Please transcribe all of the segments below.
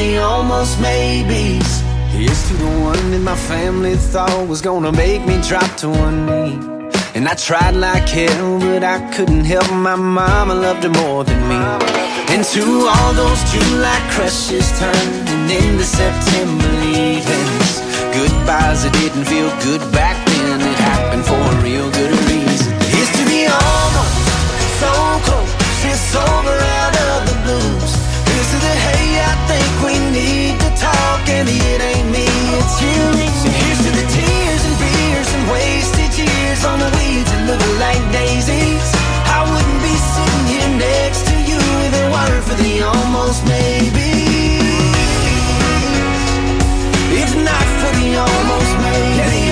the almost maybes. Here's to the one that my family thought was gonna make me drop to one knee. And I tried like hell, but I couldn't help. My mama loved her more than me. And to all those July crushes turning into September leavings, goodbyes that didn't feel good back then, it happened for a real good reason. Here's to the almost, so close, it's over out of the blues. Here's to the hey, I think we need to talk, and the it ain't me, it's you. And here's to the tears and beers and wasted years on the weeds that look like daisies. I wouldn't be sitting here next to you if it weren't for the almost maybe. If not for the almost maybe.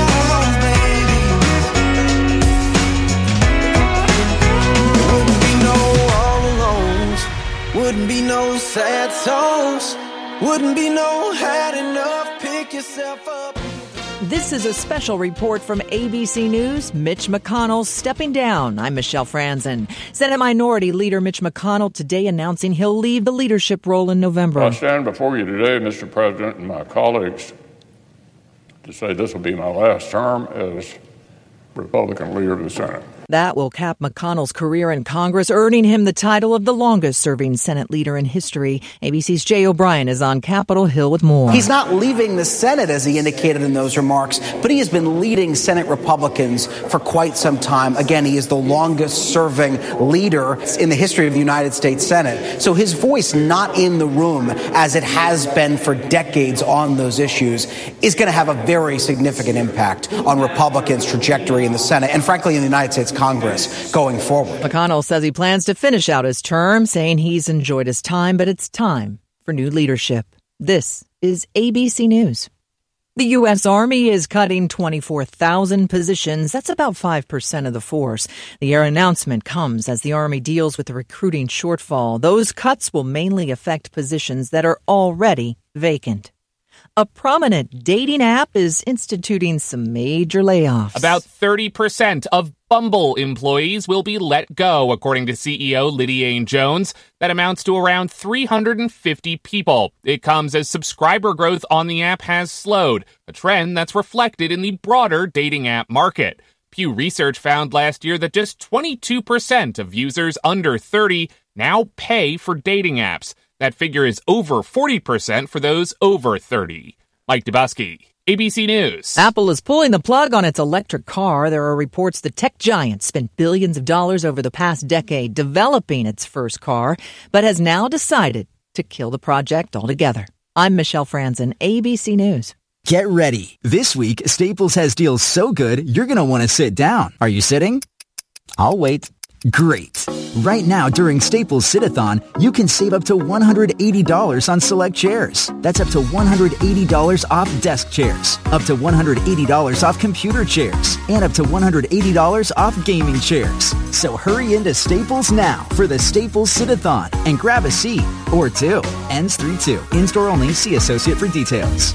There wouldn't be no all alones, wouldn't be no sad songs, wouldn't be no had enough, pick yourself up. This is a special report from ABC News. Mitch McConnell stepping down. I'm Michelle Franzen. Senate Minority Leader Mitch McConnell today announcing he'll leave the leadership role in November. I stand before you today, Mr. President, and my colleagues, to say this will be my last term as Republican leader of the Senate. That will cap McConnell's career in Congress, earning him the title of the longest-serving Senate leader in history. ABC's Jay O'Brien is on Capitol Hill with more. He's not leaving the Senate, as he indicated in those remarks, but he has been leading Senate Republicans for quite some time. Again, he is the longest-serving leader in the history of the United States Senate. So his voice not in the room, as it has been for decades on those issues, is going to have a very significant impact on Republicans' trajectory in the Senate and, frankly, in the United States Congress going forward. McConnell says he plans to finish out his term, saying he's enjoyed his time, but it's time for new leadership. This is ABC News. The U.S. Army is cutting 24,000 positions. That's about 5% of the force. The announcement comes as the Army deals with the recruiting shortfall. Those cuts will mainly affect positions that are already vacant. A prominent dating app is instituting some major layoffs. About 30% of Bumble employees will be let go, according to CEO Lydia Jones. That amounts to around 350 people. It comes as subscriber growth on the app has slowed, a trend that's reflected in the broader dating app market. Pew Research found last year that just 22% of users under 30 now pay for dating apps. That figure is over 40% for those over 30. Mike Dubusky, ABC News. Apple is pulling the plug on its electric car. There are reports the tech giant spent billions of dollars over the past decade developing its first car, but has now decided to kill the project altogether. I'm Michelle Franzen, ABC News. Get ready. This week, Staples has deals so good, you're going to want to sit down. Are you sitting? I'll wait. Great. Right now, during Staples Sit-a-thon, you can save up to $180 on select chairs. That's up to $180 off desk chairs, up to $180 off computer chairs, and up to $180 off gaming chairs. So hurry into Staples now for the Staples Sit-a-thon and grab a seat or two. Ends 3/2. In-store only. See associate for details.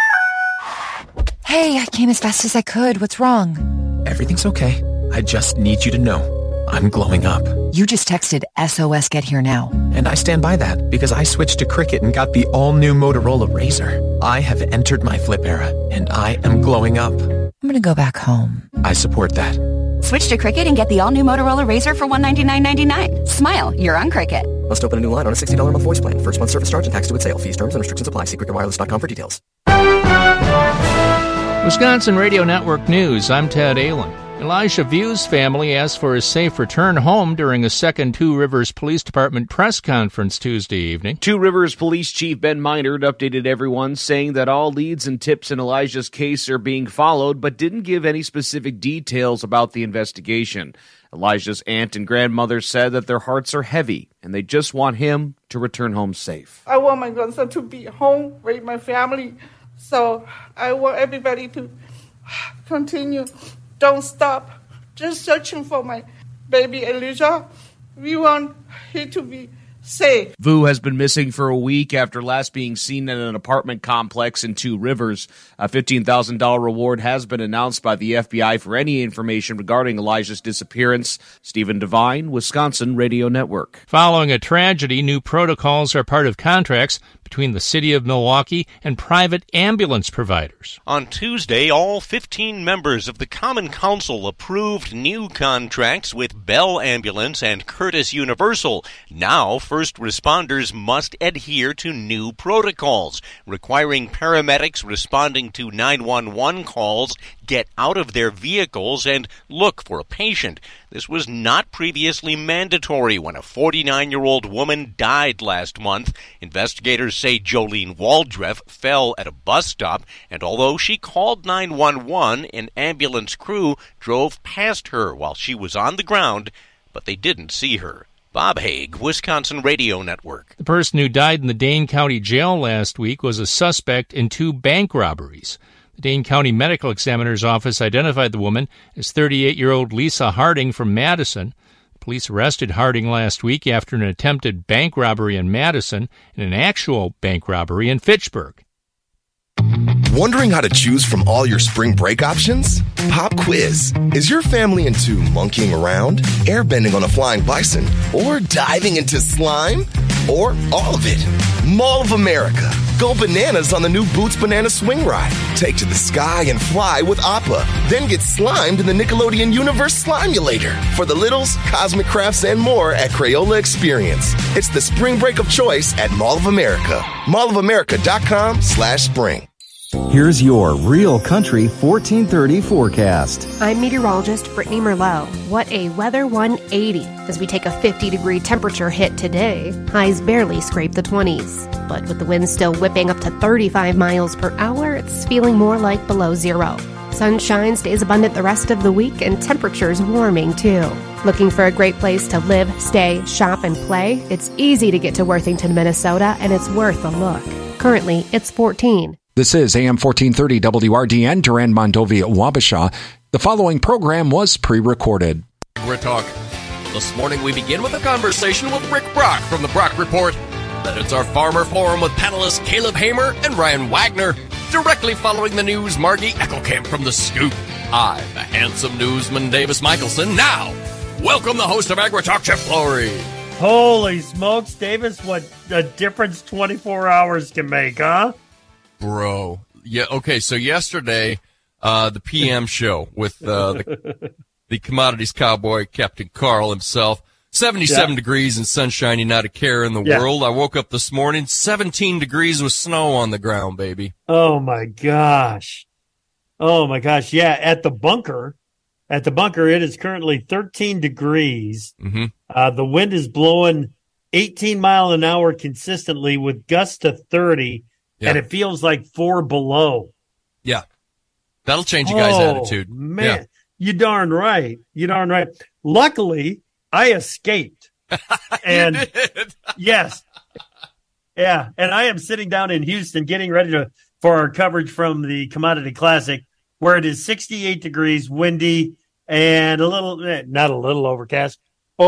Hey, I came as fast as I could. What's wrong? Everything's okay. I just need you to know. I'm glowing up. You just texted SOS Get Here Now. And I stand by that because I switched to Cricket and got the all-new Motorola Razr. I have entered my flip era, and I am glowing up. I'm going to go back home. I support that. Switch to Cricket and get the all-new Motorola Razr for $199.99. Smile, you're on Cricket. Must open a new line on a $60 a month voice plan. First month service charge and tax due at sale. Fees, terms, and restrictions apply. See cricketwireless.com for details. Wisconsin Radio Network News. I'm Ted Allen. Elijah View's family asked for a safe return home during a second Two Rivers Police Department press conference Tuesday evening. Two Rivers Police Chief Ben Meinert updated everyone, saying that all leads and tips in Elijah's case are being followed, but didn't give any specific details about the investigation. Elijah's aunt and grandmother said that their hearts are heavy, and they just want him to return home safe. I want my grandson to be home with my family, so I want everybody to continue. Don't stop. Just searching for my baby Elijah. We want him to be safe. Vu has been missing for a week after last being seen in an apartment complex in Two Rivers. A $15,000 reward has been announced by the FBI for any information regarding Elijah's disappearance. Stephen Devine, Wisconsin Radio Network. Following a tragedy, new protocols are part of contracts between the city of Milwaukee and private ambulance providers. On Tuesday, all 15 members of the Common Council approved new contracts with Bell Ambulance and Curtis Universal. Now, first responders must adhere to new protocols, requiring paramedics responding to 911 calls get out of their vehicles and look for a patient. This was not previously mandatory when a 49-year-old woman died last month. Investigators say Jolene Waldreff fell at a bus stop, and although she called 911, an ambulance crew drove past her while she was on the ground, but they didn't see her. Bob Haig, Wisconsin Radio Network. The person who died in the Dane County Jail last week was a suspect in 2 bank robberies. The Dane County Medical Examiner's Office identified the woman as 38-year-old Lisa Harding from Madison. Police arrested Harding last week after an attempted bank robbery in Madison and an actual bank robbery in Fitchburg. Wondering how to choose from all your spring break options? Pop quiz. Is your family into monkeying around, airbending on a flying bison, or diving into slime? Or all of it? Mall of America. Go bananas on the new Boots Banana Swing Ride. Take to the sky and fly with Appa. Then get slimed in the Nickelodeon Universe Slimulator. For the littles, cosmic crafts, and more at Crayola Experience. It's the spring break of choice at Mall of America. mallofamerica.com/spring. Here's your Real Country 1430 forecast. I'm meteorologist Brittany Merlot. What a weather 180 as we take a 50-degree temperature hit today. Highs barely scrape the 20s. But with the wind still whipping up to 35 miles per hour, it's feeling more like below zero. Sunshine stays abundant the rest of the week and temperatures warming too. Looking for a great place to live, stay, shop, and play? It's easy to get to Worthington, Minnesota, and it's worth a look. Currently, it's 14. This is AM 1430 WRDN, Durand, Mondovi, Wabasha. The following program was pre-recorded. We're Talk. This morning we begin with a conversation with Rick Brock from the Brock Report. Then it's our Farmer Forum with panelists Caleb Hamer and Ryan Wagner. Directly following the news, Margie Eckelkamp from The Scoop. I'm the handsome newsman Davis Michelson. Now, welcome the host of AgriTalk, Jeff Flory. Holy smokes, Davis, what a difference 24 hours can make, huh? Bro. Yeah, okay, so yesterday, the PM show with the commodities cowboy, Captain Carl himself, 77 degrees and sunshiny, not a care in the world. I woke up this morning, 17 degrees with snow on the ground, baby. Oh, my gosh. Yeah, at the bunker, it is currently 13 degrees. Mm-hmm. The wind is blowing 18 mile an hour consistently with gusts to 30. Yeah. And it feels like 4 below. Yeah. That'll change you guys' attitude. Man, you darn right. Luckily, I escaped. And yes. Yeah. And I am sitting down in Houston getting ready for our coverage from the Commodity Classic, where it is 68 degrees, windy, and not a little overcast.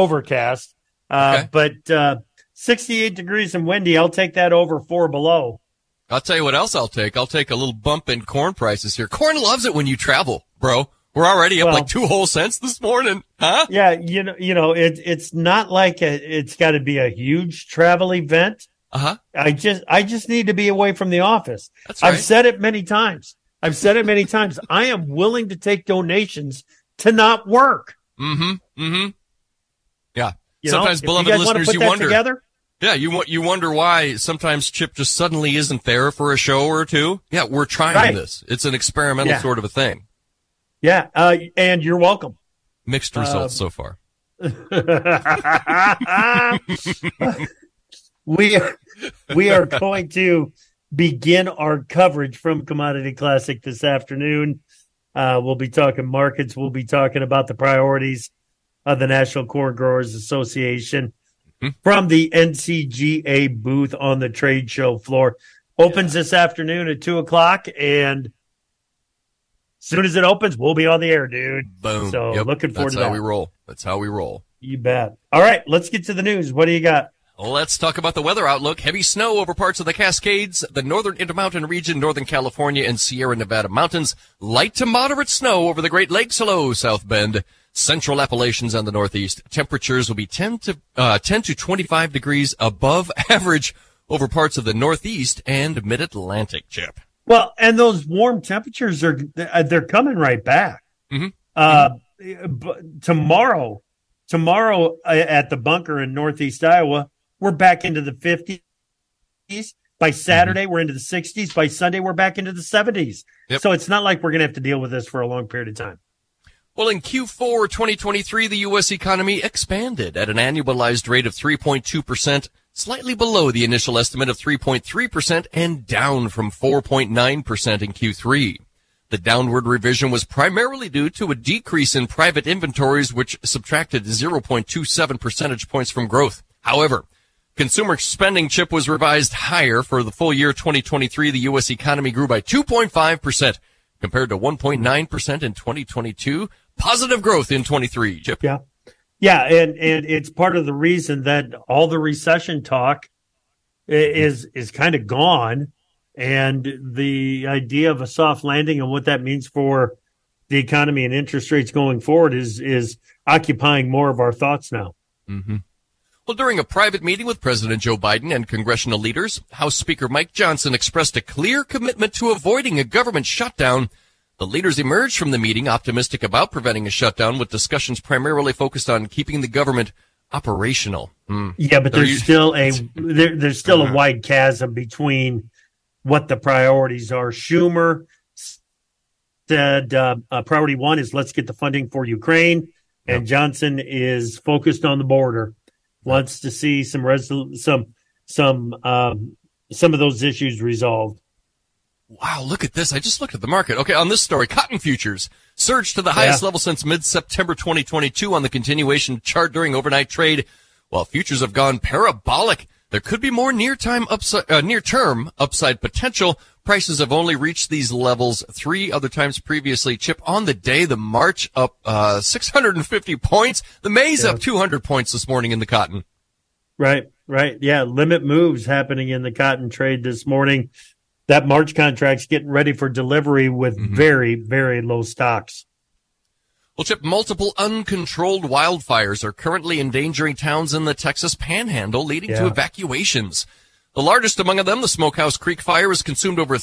But 68 degrees and windy. I'll take that over 4 below. I'll tell you what else I'll take. I'll take a little bump in corn prices here. Corn loves it when you travel, bro. We're already up like 2 whole cents this morning, huh? Yeah, it's not like it's got to be a huge travel event. Uh-huh. I just need to be away from the office. That's right. I've said it many times. I am willing to take donations to not work. Mm-hmm. Yeah. You sometimes, know, beloved you guys listeners, want to put you that wonder. Together? Yeah, you wonder why sometimes Chip just suddenly isn't there for a show or two. Yeah, we're trying this. It's an experimental sort of a thing. Yeah, and you're welcome. Mixed results so far. We are going to begin our coverage from Commodity Classic this afternoon. We'll be talking markets. We'll be talking about the priorities of the National Corn Growers Association from the NCGA booth on the trade show floor. Opens this afternoon at 2:00, and as soon as it opens, we'll be on the air, dude. Boom. So looking forward to that. That's how we roll. You bet. All right, let's get to the news. What do you got? Let's talk about the weather outlook. Heavy snow over parts of the Cascades, the northern Intermountain region, Northern California, and Sierra Nevada mountains. Light to moderate snow over the Great Lakes. Hello, South Bend. Central Appalachians and the Northeast. Temperatures will be 10 to 25 degrees above average. over parts of the Northeast and Mid-Atlantic, Chip. Well, and those warm temperatures they're coming right back. Tomorrow at the bunker in Northeast Iowa, we're back into the 50s. By Saturday, we're into the 60s. By Sunday, we're back into the 70s. Yep. So it's not like we're going to have to deal with this for a long period of time. Well, in Q4 2023, the U.S. economy expanded at an annualized rate of 3.2%, slightly below the initial estimate of 3.3% and down from 4.9% in Q3. The downward revision was primarily due to a decrease in private inventories, which subtracted 0.27 percentage points from growth. However, consumer spending, Chip, was revised higher. For the full year 2023, the U.S. economy grew by 2.5% compared to 1.9% in 2022. Positive growth in 23, Chip. Yeah. Yeah, and it's part of the reason that all the recession talk is kind of gone, and the idea of a soft landing and what that means for the economy and interest rates going forward is occupying more of our thoughts now. Mm-hmm. Well, during a private meeting with President Joe Biden and congressional leaders, House Speaker Mike Johnson expressed a clear commitment to avoiding a government shutdown. The leaders emerged from the meeting optimistic about preventing a shutdown, with discussions primarily focused on keeping the government operational. Yeah, but there's still a wide chasm between what the priorities are. Schumer said priority one is let's get the funding for Ukraine, and Johnson is focused on the border. Wants to see some of those issues resolved. Wow, look at this. I just looked at the market. Okay, on this story, cotton futures surged to the highest level since mid-September 2022 on the continuation chart during overnight trade. While futures have gone parabolic, there could be more near-term upside potential. Prices have only reached these levels 3 other times previously. Chip, on the day, the March up 650 points. The May's up 200 points this morning in the cotton. Right. Yeah, limit moves happening in the cotton trade this morning. That March contract's getting ready for delivery with very, very low stocks. Well, Chip, multiple uncontrolled wildfires are currently endangering towns in the Texas Panhandle, leading to evacuations. The largest among them, the Smokehouse Creek Fire, has consumed over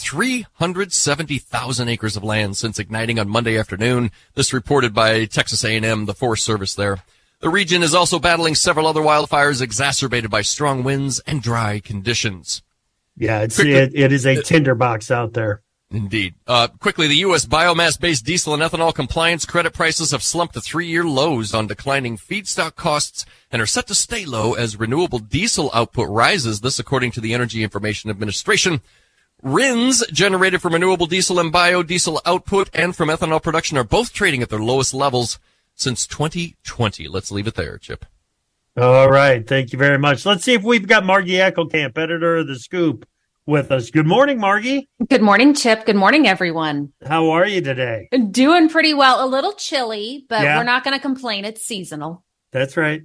370,000 acres of land since igniting on Monday afternoon. This reported by Texas A&M, the Forest Service there. The region is also battling several other wildfires exacerbated by strong winds and dry conditions. Yeah, it is a tinderbox out there. Indeed. Quickly, the U.S. biomass-based diesel and ethanol compliance credit prices have slumped to 3-year lows on declining feedstock costs and are set to stay low as renewable diesel output rises. This, according to the Energy Information Administration. RINs generated from renewable diesel and biodiesel output and from ethanol production are both trading at their lowest levels since 2020. Let's leave it there, Chip. All right. Thank you very much. Let's see if we've got Margie Eckelkamp, editor of The Scoop, with us. Good morning, Margie. Good morning, Chip. Good morning, everyone. How are you today? Doing pretty well. A little chilly, but we're not going to complain. It's seasonal. That's right.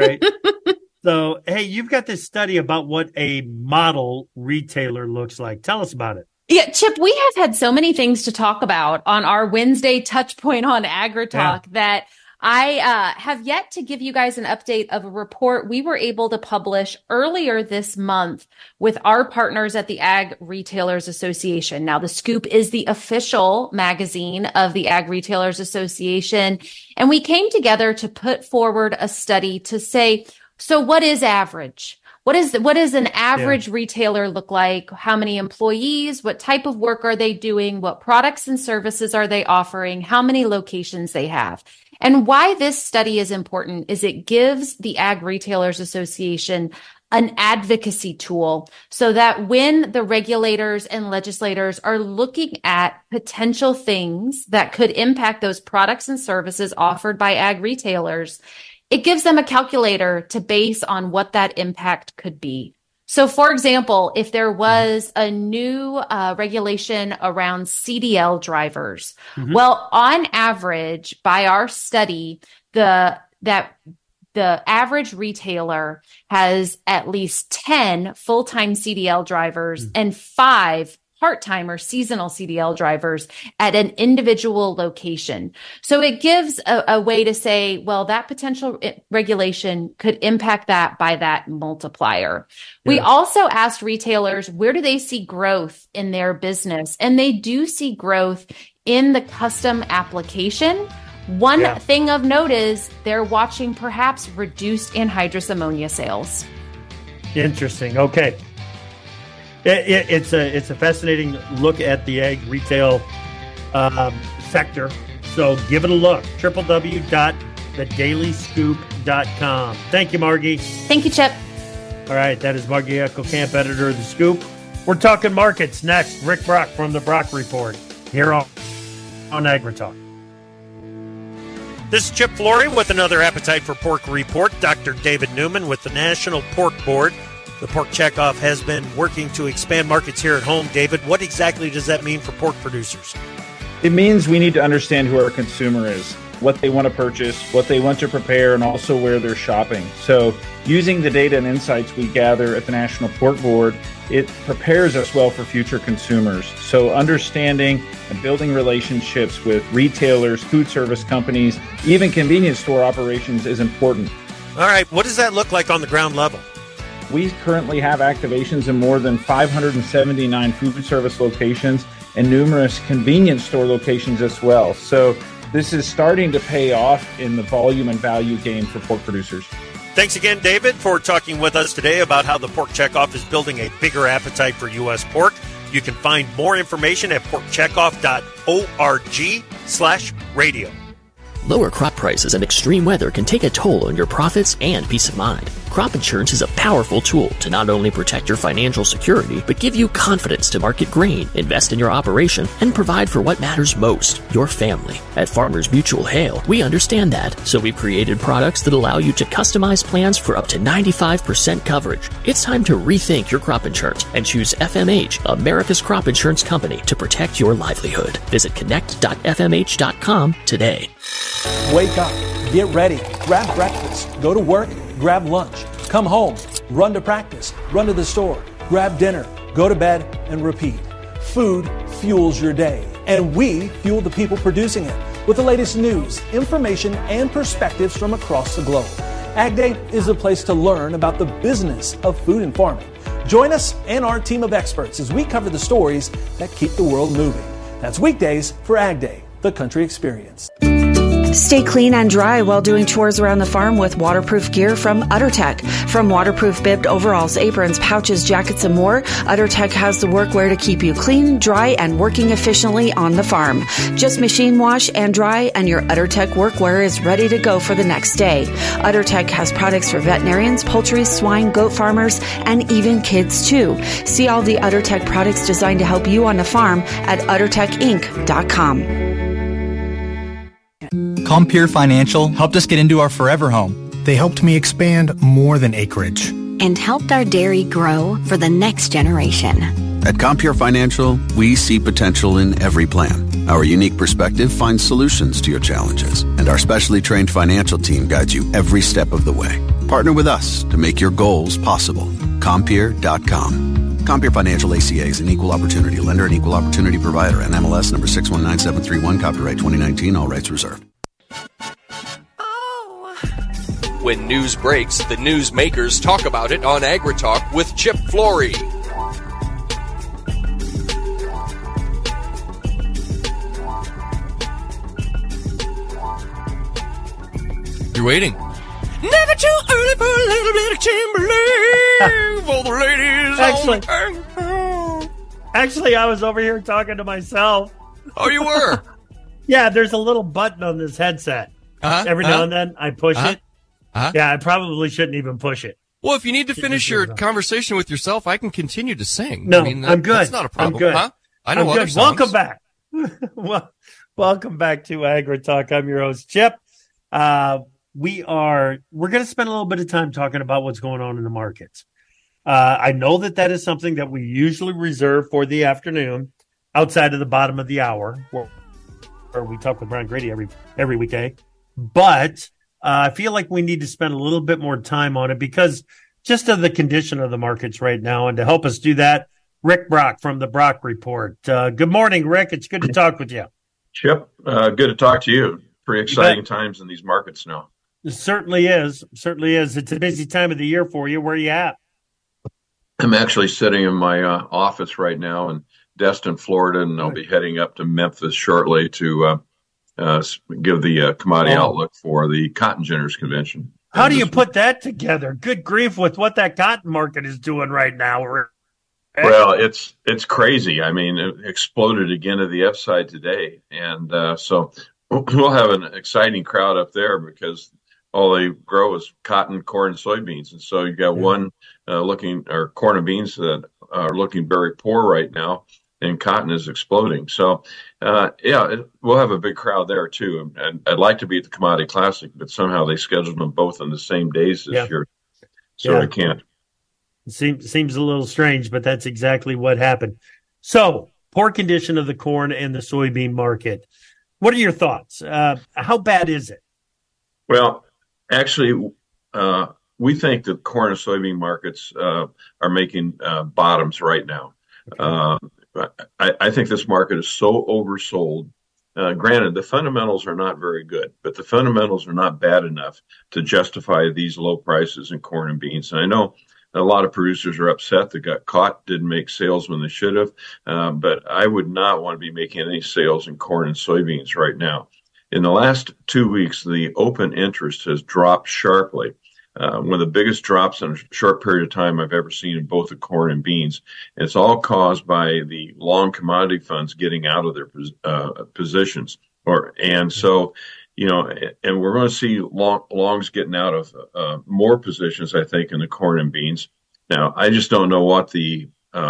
So, hey, you've got this study about what a model retailer looks like. Tell us about it. Yeah, Chip, we have had so many things to talk about on our Wednesday touch point on AgriTalk that I have yet to give you guys an update of a report we were able to publish earlier this month with our partners at the Ag Retailers Association. Now, The Scoop is the official magazine of the Ag Retailers Association, and we came together to put forward a study to say, so what is average? What does an average retailer look like? How many employees? What type of work are they doing? What products and services are they offering? How many locations they have? And why this study is important is it gives the Ag Retailers Association an advocacy tool so that when the regulators and legislators are looking at potential things that could impact those products and services offered by ag retailers, it gives them a calculator to base on what that impact could be. So, for example, if there was a new regulation around CDL drivers, well, on average, by our study, the average retailer has at least 10 full-time CDL drivers and 5 part-time or seasonal CDL drivers at an individual location. So it gives a way to say, well, that potential regulation could impact that by that multiplier. Yeah. We also asked retailers, where do they see growth in their business? And they do see growth in the custom application. One thing of note is they're watching perhaps reduced anhydrous ammonia sales. Interesting. Okay. It's a fascinating look at the ag retail sector. So give it a look. www.thedailyscoop.com. Thank you, Margie. Thank you, Chip. All right. That is Margie Eckelkamp, editor of The Scoop. We're talking markets next. Rick Brock from The Brock Report here on AgriTalk. This is Chip Flory with another Appetite for Pork report. Dr. David Newman with the National Pork Board. The Pork Checkoff has been working to expand markets here at home. David, what exactly does that mean for pork producers? It means we need to understand who our consumer is, what they want to purchase, what they want to prepare, and also where they're shopping. So using the data and insights we gather at the National Pork Board, it prepares us well for future consumers. So understanding and building relationships with retailers, food service companies, even convenience store operations is important. All right, what does that look like on the ground level? We currently have activations in more than 579 food service locations and numerous convenience store locations as well. So this is starting to pay off in the volume and value game for pork producers. Thanks again, David, for talking with us today about how the Pork Checkoff is building a bigger appetite for U.S. pork. You can find more information at porkcheckoff.org/radio. Lower crop prices and extreme weather can take a toll on your profits and peace of mind. Crop insurance is a powerful tool to not only protect your financial security, but give you confidence to market grain, invest in your operation, and provide for what matters most, your family. At Farmers Mutual Hail, we understand that, so we've created products that allow you to customize plans for up to 95% coverage. It's time to rethink your crop insurance and choose FMH, America's crop insurance company, to protect your livelihood. Visit connect.fmh.com today. Wake up, get ready, grab breakfast, go to work, grab lunch, come home, run to practice, run to the store, grab dinner, go to bed, and repeat. Food fuels your day, and we fuel the people producing it with the latest news, information, and perspectives from across the globe. Ag Day is a place to learn about the business of food and farming. Join us and our team of experts as we cover the stories that keep the world moving. That's weekdays for Ag Day, the country experience. Stay clean and dry while doing chores around the farm with waterproof gear from UtterTech. From waterproof bibbed overalls, aprons, pouches, jackets, and more, UtterTech has the workwear to keep you clean, dry, and working efficiently on the farm. Just machine wash and dry, and your UtterTech workwear is ready to go for the next day. UtterTech has products for veterinarians, poultry, swine, goat farmers, and even kids too. See all the UtterTech products designed to help you on the farm at UtterTechInc.com. Compeer Financial helped us get into our forever home. They helped me expand more than acreage. And helped our dairy grow for the next generation. At Compeer Financial, we see potential in every plan. Our unique perspective finds solutions to your challenges, and our specially trained financial team guides you every step of the way. Partner with us to make your goals possible. Compeer.com. Compeer Financial ACA is an equal opportunity lender and equal opportunity provider. NMLS number 619731. Copyright 2019. All rights reserved. When news breaks, the newsmakers talk about it on AgriTalk with Chip Flory. You're waiting. Never too early for a little bit of Timberlake for the ladies. Actually, I was over here talking to myself. Oh, you were? Yeah, there's a little button on this headset. Every now and then I push it. Yeah, I probably shouldn't even push it. Well, if you need to finish your conversation with yourself, I can continue to sing. No, I'm good. That's not a problem. I'm good. Huh? I know other songs. Welcome back. Welcome back to AgriTalk. I'm your host, Chip. We're going to spend a little bit of time talking about what's going on in the markets. I know that is something that we usually reserve for the afternoon outside of the bottom of the hour where we talk with Brian Grady every weekday. But I feel like we need to spend a little bit more time on it because just of the condition of the markets right now. And to help us do that, Rick Brock from the Brock Report. Good morning, Rick. It's good to talk with you. Chip, good to talk to you. Pretty exciting times in these markets now. It certainly is. Certainly is. It's a busy time of the year for you. Where are you at? I'm actually sitting in my office right now in Destin, Florida, and I'll be heading up to Memphis shortly to give the commodity outlook for the Cotton Ginners Convention. How do you put that together? Good grief with what that cotton market is doing right now. Well, it's crazy. I mean, it exploded again to the upside today. And so we'll have an exciting crowd up there because all they grow is cotton, corn, and soybeans. And so you got one corn and beans that are looking very poor right now, and cotton is exploding. So, we'll have a big crowd there too. And I'd like to be at the Commodity Classic, but somehow they scheduled them both on the same days this year. So I can't. Seems a little strange, but that's exactly what happened. So, poor condition of the corn and the soybean market. What are your thoughts? How bad is it? Well, actually, we think that corn and soybean markets are making bottoms right now. Okay. I think this market is so oversold. Granted, the fundamentals are not very good, but the fundamentals are not bad enough to justify these low prices in corn and beans. And I know a lot of producers are upset that got caught, didn't make sales when they should have, but I would not want to be making any sales in corn and soybeans right now. In the last 2 weeks, the open interest has dropped sharply. One of the biggest drops in a short period of time I've ever seen in both the corn and beans. And it's all caused by the long commodity funds getting out of their positions. So, and we're going to see longs getting out of more positions, I think, in the corn and beans. Now, I just don't know what the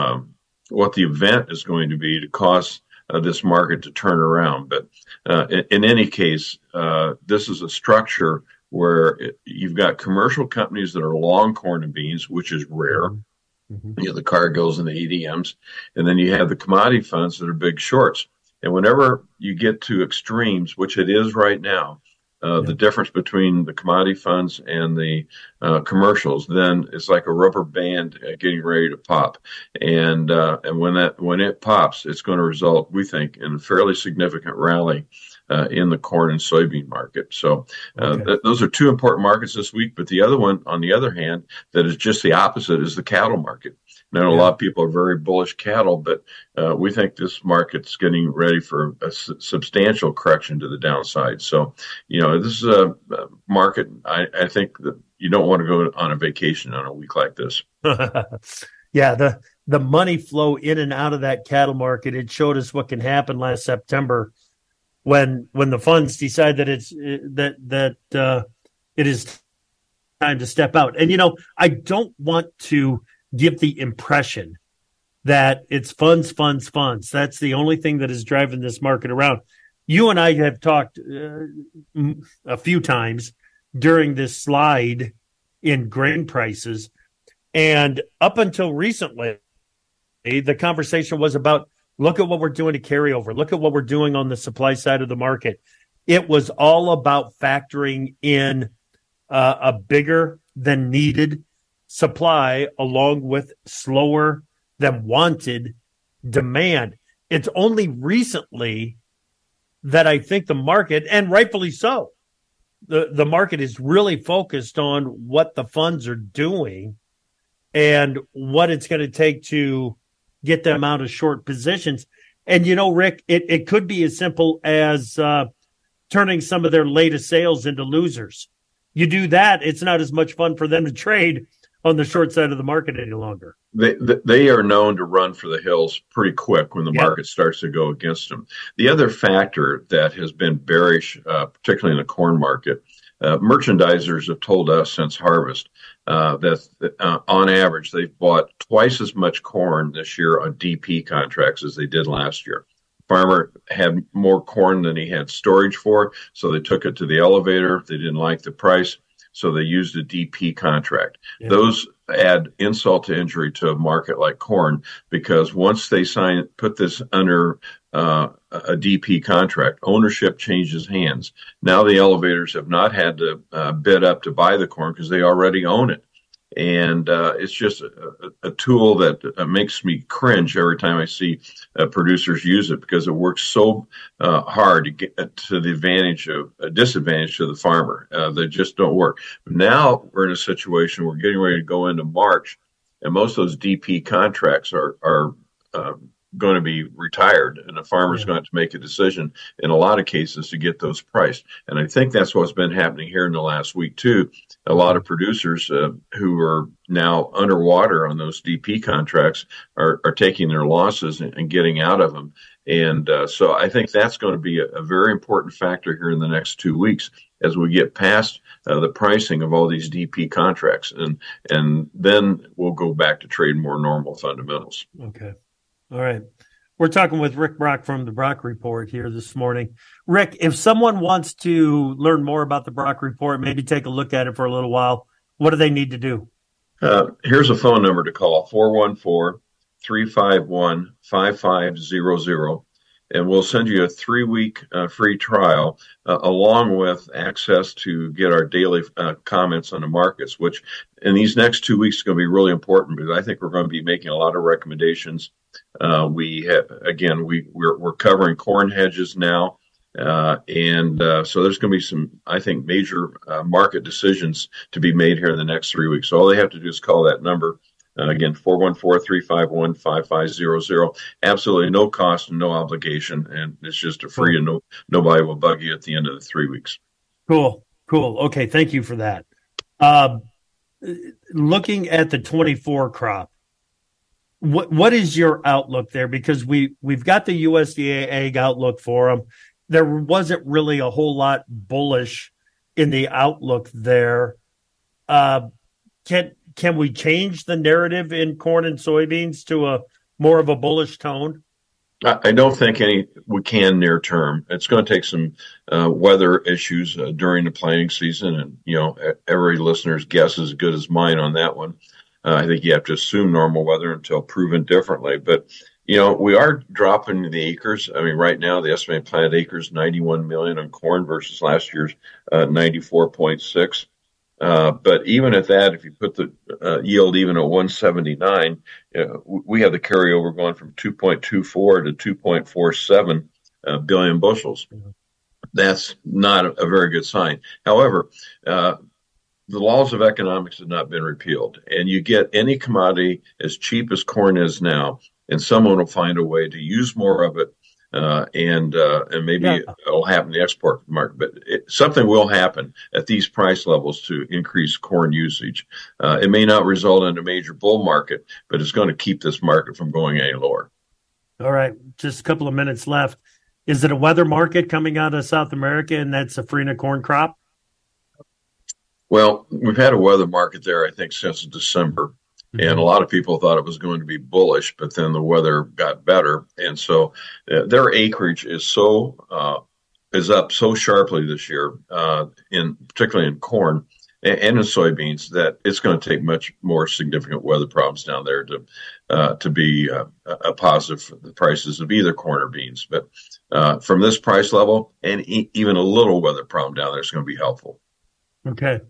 event is going to be to cause this market to turn around. But in any case, this is a structure where you've got commercial companies that are long corn and beans, which is rare. Mm-hmm. You have the Cargills and the EDMs, and then you have the commodity funds that are big shorts. And whenever you get to extremes, which it is right now, the difference between the commodity funds and the commercials, then it's like a rubber band getting ready to pop. And when it pops, it's going to result, we think, in a fairly significant rally in the corn and soybean market. So those are two important markets this week. But the other one, on the other hand, that is just the opposite is the cattle market. Now, a lot of people are very bullish cattle, but we think this market's getting ready for a substantial correction to the downside. So, this is a market, I think that you don't want to go on a vacation on a week like this. Yeah, the money flow in and out of that cattle market, it showed us what can happen last September when the funds decide that it is time to step out. And, I don't want to give the impression that it's funds. That's the only thing that is driving this market around. You and I have talked a few times during this slide in grain prices. And up until recently, the conversation was about, look at what we're doing to carryover. Look at what we're doing on the supply side of the market. It was all about factoring in a bigger than needed supply along with slower than wanted demand. It's only recently that I think the market, and rightfully so, the market is really focused on what the funds are doing and what it's going to take to get them out of short positions. And, Rick, it could be as simple as turning some of their latest sales into losers. You do that, it's not as much fun for them to trade on the short side of the market any longer. They are known to run for the hills pretty quick when the market starts to go against them. The other factor that has been bearish, particularly in the corn market, merchandisers have told us since harvest that on average they've bought twice as much corn this year on DP contracts as they did last year. Farmer had more corn than he had storage for, so they took it to the elevator. They didn't like the price, so they used a DP contract. Yeah. Those add insult to injury to a market like corn, because once they put this under a DP contract, ownership changes hands. Now the elevators have not had to bid up to buy the corn because they already own it. And it's just a tool that makes me cringe every time I see producers use it, because it works so hard to get to the disadvantage to the farmer. They just don't work. Now we're in a situation, we're getting ready to go into March, and most of those DP contracts are going to be retired, and the farmer's going to have to make a decision in a lot of cases to get those priced. And I think that's what's been happening here in the last week too. A lot of producers who are now underwater on those DP contracts are taking their losses and getting out of them. And so I think that's going to be a very important factor here in the next 2 weeks as we get past the pricing of all these DP contracts. And then we'll go back to trade more normal fundamentals. Okay. All right. We're talking with Rick Brock from the Brock Report here this morning. Rick, if someone wants to learn more about the Brock Report, maybe take a look at it for a little while, what do they need to do? Here's a phone number to call, 414-351-5500. And we'll send you a 3-week free trial along with access to get our daily comments on the markets, which in these next 2 weeks is going to be really important, because I think we're going to be making a lot of recommendations. We're covering corn hedges now. So there's going to be some, I think, major market decisions to be made here in the next 3 weeks. So all they have to do is call that number. Again, 414-351-5500. Absolutely no cost and no obligation. And it's just a free, and nobody will bug you at the end of the 3 weeks. Cool. Okay. Thank you for that. Looking at the 24 crop, what is your outlook there? Because we've got the USDA ag outlook for them. There wasn't really a whole lot bullish in the outlook there. Can we change the narrative in corn and soybeans to a more of a bullish tone? I don't think we can near term. It's going to take some weather issues during the planting season, and every listener's guess is as good as mine on that one. I think you have to assume normal weather until proven differently. But we are dropping the acres. I mean, right now the estimated planted acres 91 million on corn versus last year's 94.6. But even at that, if you put the yield even at 179, we have the carryover going from 2.24 to 2.47 billion bushels. That's not a very good sign. However, the laws of economics have not been repealed, and you get any commodity as cheap as corn is now, and someone will find a way to use more of it. And maybe it'll happen in the export market, but something will happen at these price levels to increase corn usage. It may not result in a major bull market, but it's going to keep this market from going any lower. All right. Just a couple of minutes left. Is it a weather market coming out of South America, and that's a Safrinha corn crop? Well, we've had a weather market there, I think, since December. And a lot of people thought it was going to be bullish, but then the weather got better. And so their acreage is up so sharply this year, particularly in corn and in soybeans, that it's going to take much more significant weather problems down there to be a positive for the prices of either corn or beans. But from this price level, and even a little weather problem down there is going to be helpful. Okay.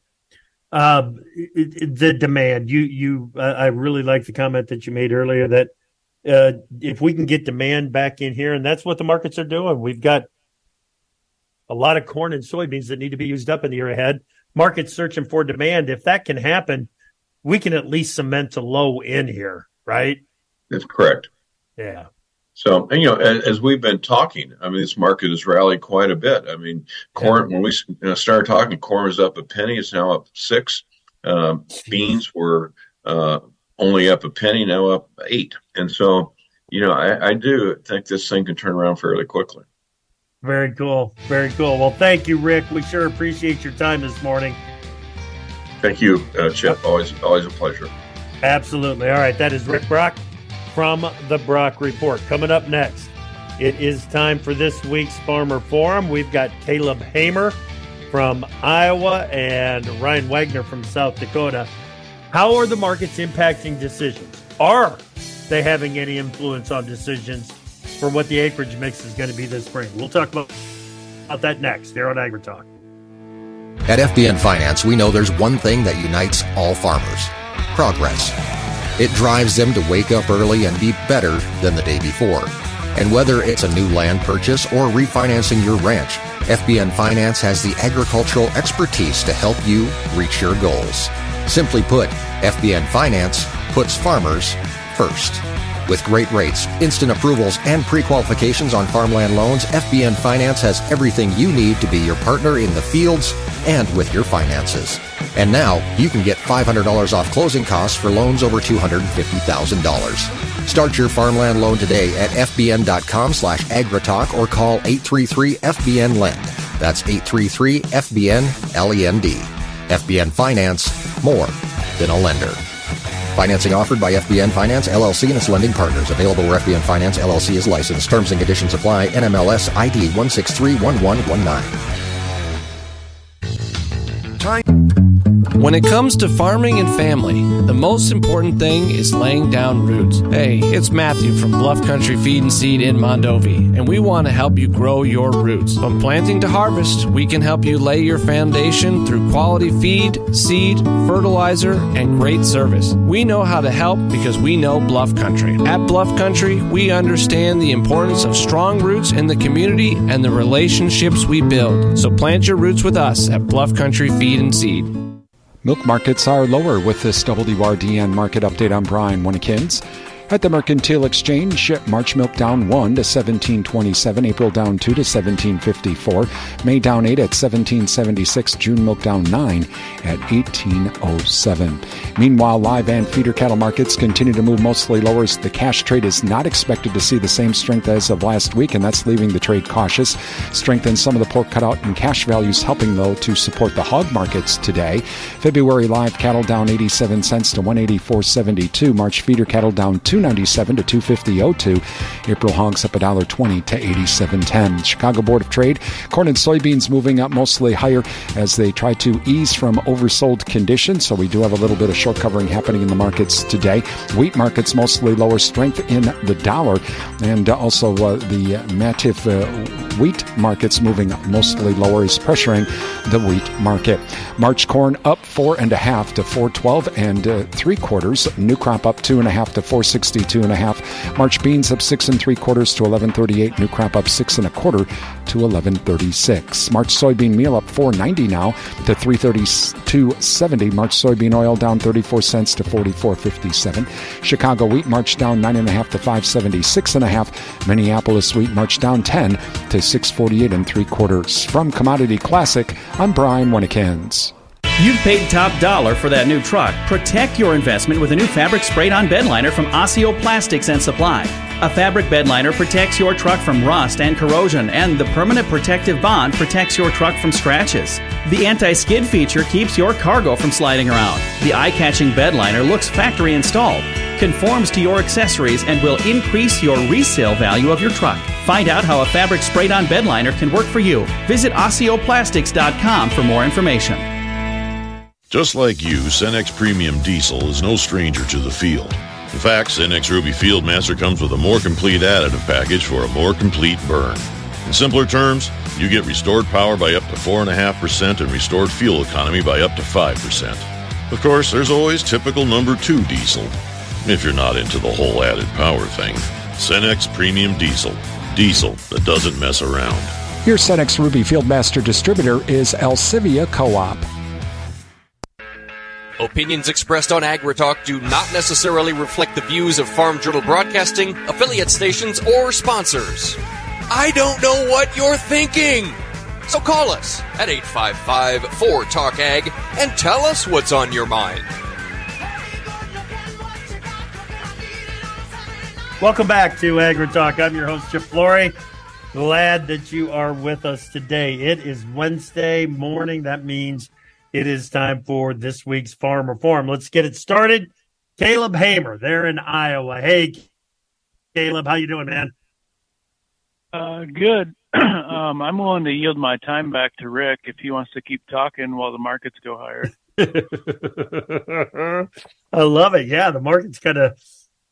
The demand, I really like the comment that you made earlier that if we can get demand back in here, and that's what the markets are doing. We've got a lot of corn and soybeans that need to be used up in the year ahead. Markets searching for demand. If that can happen, we can at least cement a low in here, right? That's correct. Yeah. So, and, as we've been talking, I mean, this market has rallied quite a bit. I mean, corn, when we started talking, corn was up a penny. It's now up 6. Beans were only up a penny, now up 8. And so, I do think this thing can turn around fairly quickly. Very cool. Very cool. Well, thank you, Rick. We sure appreciate your time this morning. Thank you, Chip. Always a pleasure. Absolutely. All right. That is Rick Brock from the Brock Report. Coming up next, it is time for this week's Farmer Forum. We've got Caleb Hamer from Iowa and Ryan Wagner from South Dakota. How are the markets impacting decisions? Are they having any influence on decisions for what the acreage mix is going to be this spring? We'll talk about that next here on AgriTalk. At FBN Finance, we know there's one thing that unites all farmers: progress. It drives them to wake up early and be better than the day before. And whether it's a new land purchase or refinancing your ranch, FBN Finance has the agricultural expertise to help you reach your goals. Simply put, FBN Finance puts farmers first. With great rates, instant approvals, and pre-qualifications on farmland loans, FBN Finance has everything you need to be your partner in the fields and with your finances. And now, you can get $500 off closing costs for loans over $250,000. Start your farmland loan today at fbn.com/agritalk or call 833-FBN-LEND. That's 833-FBN-LEND. FBN Finance, more than a lender. Financing offered by FBN Finance, LLC and its lending partners. Available where FBN Finance, LLC is licensed. Terms and conditions apply. NMLS ID 1631119. When it comes to farming and family, the most important thing is laying down roots. Hey, it's Matthew from Bluff Country Feed and Seed in Mondovi, and we want to help you grow your roots. From planting to harvest, we can help you lay your foundation through quality feed, seed, fertilizer, and great service. We know how to help because we know Bluff Country. At Bluff Country, we understand the importance of strong roots in the community and the relationships we build. So plant your roots with us at Bluff Country Feed and Seed. Milk markets are lower with this WRDN market update. I'm Brian Winnekins. At the Mercantile Exchange, March milk down 1 to 17.27, April down 2 to 17.54, May down 8 at 17.76, June milk down 9 at 18.07. Meanwhile, live and feeder cattle markets continue to move mostly lower. The cash trade is not expected to see the same strength as of last week, and that's leaving the trade cautious. Strength in some of the pork cutout and cash values helping, though, to support the hog markets today. February live cattle down 87 cents to 184.72, March feeder cattle down 2.97 to 250.02. April hogs up $1.20 to 87.10. Chicago Board of Trade, corn and soybeans moving up mostly higher as they try to ease from oversold conditions. So we do have a little bit of short covering happening in the markets today. Wheat markets mostly lower, strength in the dollar, and also the Matif wheat markets moving mostly lower is pressuring the wheat market. March corn up 4.5 to 4.12 and 3/4. New crop up 2.5 to 4.62.5. March beans up 6 3/4 to 11.38. New crop up 6 1/4 to 11.36. March soybean meal up 4.90 now to 332.70. March soybean oil down 34 cents to 44.57. Chicago wheat March down 9.5 to 576.5. Minneapolis wheat March down 10 to 648 3/4. From Commodity Classic, I'm Brian Winnekins. You've paid top dollar for that new truck. Protect your investment with a new fabric sprayed-on bed liner from Osseo Plastics and Supply. A fabric bed liner protects your truck from rust and corrosion, and the permanent protective bond protects your truck from scratches. The anti-skid feature keeps your cargo from sliding around. The eye-catching bed liner looks factory installed, conforms to your accessories, and will increase your resale value of your truck. Find out how a fabric sprayed-on bed liner can work for you. Visit OsseoPlastics.com for more information. Just like you, Cenex Premium Diesel is no stranger to the field. In fact, Cenex Ruby Fieldmaster comes with a more complete additive package for a more complete burn. In simpler terms, you get restored power by up to 4.5% and restored fuel economy by up to 5%. Of course, there's always typical number 2 diesel, if you're not into the whole added power thing. Cenex Premium Diesel. Diesel that doesn't mess around. Your Cenex Ruby Fieldmaster distributor is Alcivia Co-op. Opinions expressed on AgriTalk do not necessarily reflect the views of Farm Journal Broadcasting, affiliate stations, or sponsors. I don't know what you're thinking! So call us at 855-4TALK-AG and tell us what's on your mind. Welcome back to AgriTalk. I'm your host, Chip Flory. Glad that you are with us today. It is Wednesday morning. That means it is time for this week's Farm Reform. Let's get it started. Caleb Hamer, there in Iowa. Hey, Caleb, how you doing, man? Good. I'm willing to yield my time back to Rick if he wants to keep talking while the markets go higher. I love it. Yeah, the market's kind of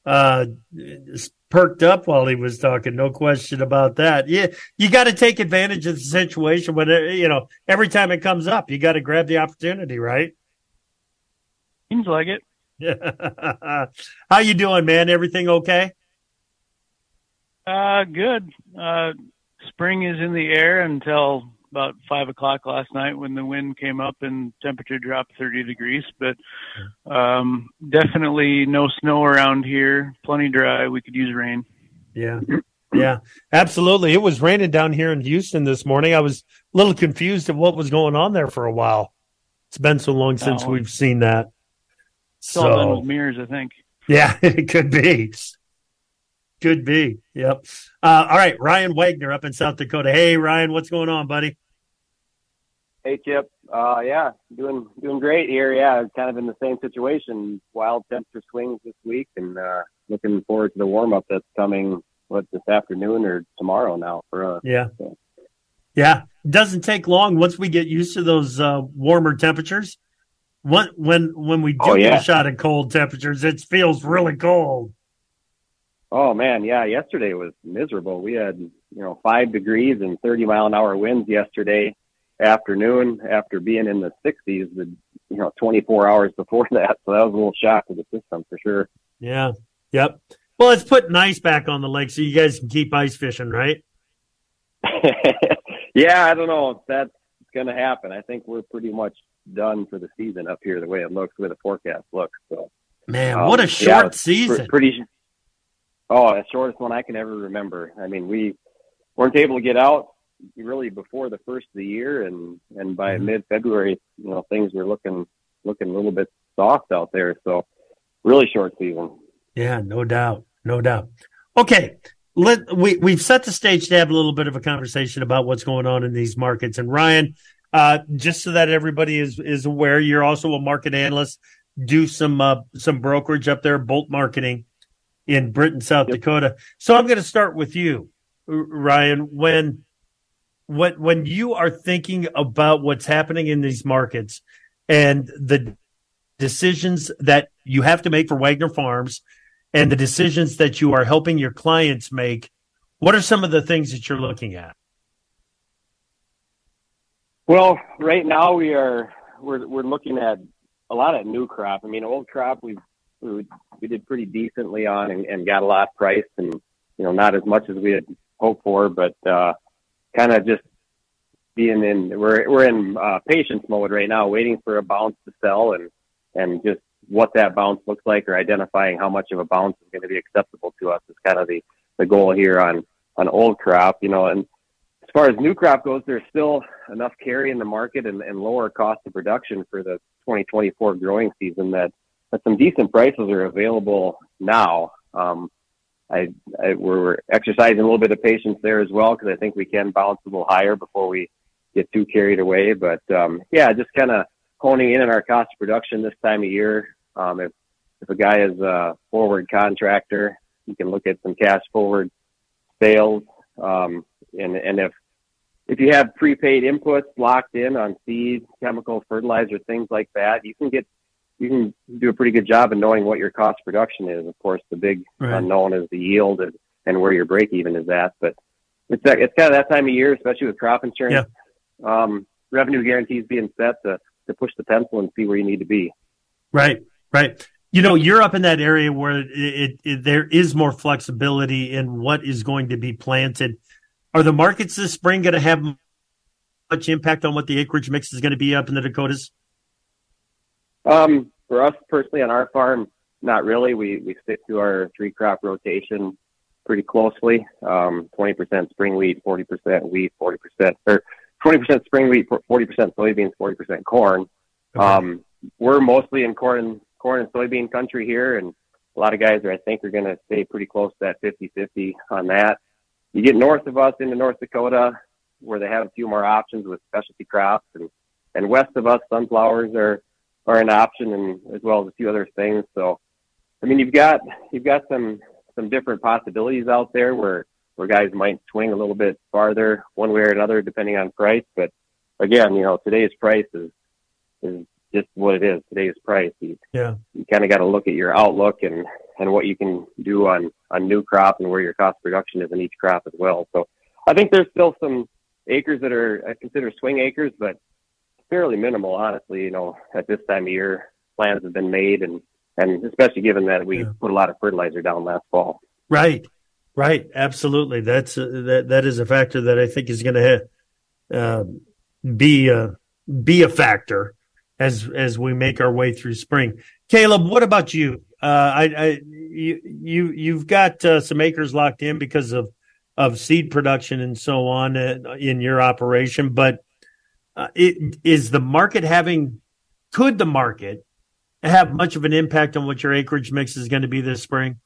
perked up while he was talking. No question about that. Yeah, you got to take advantage of the situation when every time it comes up, you got to grab the opportunity, right? Seems like it. How you doing, man? Everything okay? Good. Spring is in the air until about 5 o'clock last night when the wind came up and temperature dropped 30 degrees. But definitely no snow around here. Plenty dry. We could use rain. Yeah. Yeah, absolutely. It was raining down here in Houston this morning. I was a little confused at what was going on there for a while. It's been so long since we've seen that. It's all done with mirrors, I think. Yeah, it could be. Could be. Yep. All right, Ryan Wagner up in South Dakota. Hey, Ryan, what's going on, buddy? Hey, Chip. Yeah, doing great here. Yeah, kind of in the same situation. Wild temperature swings this week, and looking forward to the warm up that's coming. This afternoon or tomorrow now for us. Yeah. So. Yeah. It doesn't take long once we get used to those warmer temperatures. When we do get a shot at cold temperatures, it feels really cold. Oh man. Yeah. Yesterday was miserable. We had, 5 degrees and 30-mile-an-hour winds yesterday afternoon after being in the 60s, 24 hours before that. So that was a little shock to the system for sure. Yeah. Yep. Well, it's putting ice back on the lake so you guys can keep ice fishing, right? Yeah, I don't know if that's going to happen. I think we're pretty much done for the season up here, the way it looks, the way the forecast looks. So, man, what a short season. The shortest one I can ever remember. I mean, we weren't able to get out really before the first of the year, and by mid-February, things were looking a little bit soft out there. So, really short season. Yeah, no doubt. No doubt. Okay, we've set the stage to have a little bit of a conversation about what's going on in these markets. And Ryan, just so that everybody is aware, you're also a market analyst. Do some brokerage up there, Bolt Marketing in Britton, South Dakota. So I'm going to start with you, Ryan. When you are thinking about what's happening in these markets and the decisions that you have to make for Wagner Farms, and the decisions that you are helping your clients make, what are some of the things that you're looking at? Well, right now we're looking at a lot of new crop. I mean, old crop we did pretty decently on and got a lot priced, and not as much as we had hoped for, but kind of just being we're in patience mode right now, waiting for a bounce to sell and just what that bounce looks like, or identifying how much of a bounce is going to be acceptable to us is kind of the goal here on old crop, and as far as new crop goes, there's still enough carry in the market and lower cost of production for the 2024 growing season that some decent prices are available now. We're exercising a little bit of patience there as well, because I think we can bounce a little higher before we get too carried away. But just kind of honing in on our cost of production this time of year. If a guy is a forward contractor, you can look at some cash forward sales. And if you have prepaid inputs locked in on seed, chemical, fertilizer, things like that, you can do a pretty good job of knowing what your cost of production is. Of course, the big unknown is the yield and where your break even is at. But it's kind of that time of year, especially with crop insurance. Yeah. Revenue guarantees being set to push the pencil and see where you need to be. Right. You're up in that area where there is more flexibility in what is going to be planted. Are the markets this spring going to have much impact on what the acreage mix is going to be up in the Dakotas? For us personally on our farm, not really. We stick to our 3-crop rotation pretty closely. 20% spring wheat, 40% wheat, 40%, or 20% spring wheat, 40% soybeans, 40% corn. Okay. We're mostly in corn and soybean country here, and a lot of guys are going to stay pretty close to that 50-50 on that. You get north of us into North Dakota, where they have a few more options with specialty crops, and west of us, sunflowers are an option, and as well as a few other things. So, I mean, you've got some different possibilities out there where guys might swing a little bit farther one way or another depending on price. But again, today's price is just what it is. Today's price. You kind of got to look at your outlook and what you can do on new crop and where your cost of production is in each crop as well. So I think there's still some acres that I consider swing acres, but fairly minimal, honestly. At this time of year, plans have been made and and especially given that we put a lot of fertilizer down last fall. Right. Absolutely. That is a factor that I think is going to be a factor as we make our way through spring. Caleb, what about you? You've got some acres locked in because of seed production and so on in your operation, but could the market have much of an impact on what your acreage mix is going to be this spring?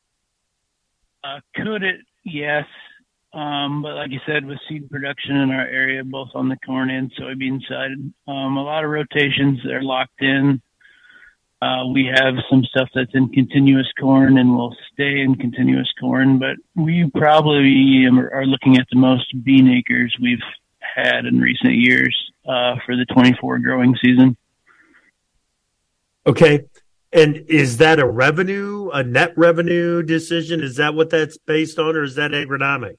Could it? Yes. But like you said, with seed production in our area, both on the corn and soybean side, a lot of rotations are locked in. We have some stuff that's in continuous corn and will stay in continuous corn, but we probably are looking at the most bean acres we've had in recent years for the 24 growing season. Okay. And is that a net revenue decision? Is that what that's based on, or is that agronomic?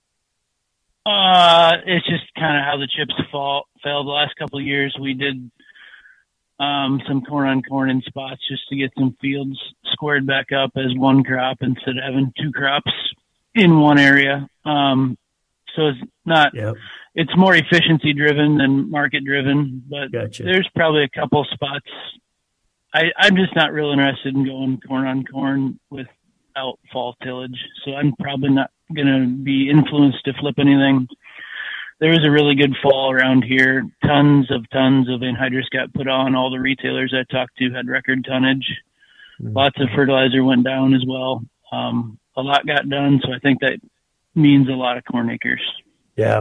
It's just kind of how the chips fell the last couple of years. We did some corn on corn in spots just to get some fields squared back up as one crop instead of having two crops in one area. So it's not, it's more efficiency driven than market driven, but There's probably a couple spots. I'm just not real interested in going corn on corn without fall tillage. So I'm probably not going to be influenced to flip anything. There was a really good fall around here. Tons of anhydrous got put on. All the retailers I talked to had record tonnage. Lots of fertilizer went down as well. A lot got done. So I think that means a lot of corn acres. Yeah.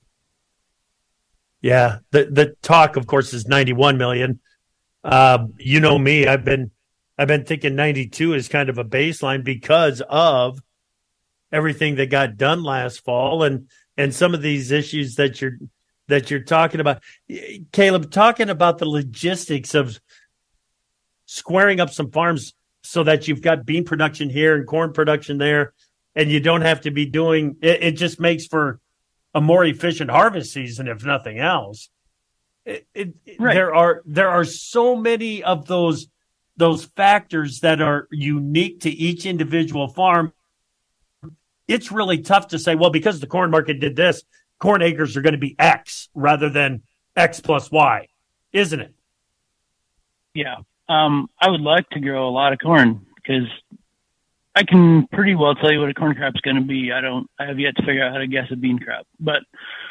The talk, of course, is 91 million. You know me, I've been thinking 92 is kind of a baseline because of everything that got done last fall and some of these issues that you're talking about. Caleb, talking about the logistics of squaring up some farms so that you've got bean production here and corn production there, and you don't have to be doing it just makes for a more efficient harvest season, if nothing else. Right. There are so many of those factors that are unique to each individual farm. It's really tough to say, well, because the corn market did this, corn acres are going to be X rather than X plus Y, isn't it? Yeah. I would like to grow a lot of corn because I can pretty well tell you what a corn crop's going to be. I have yet to figure out how to guess a bean crop, but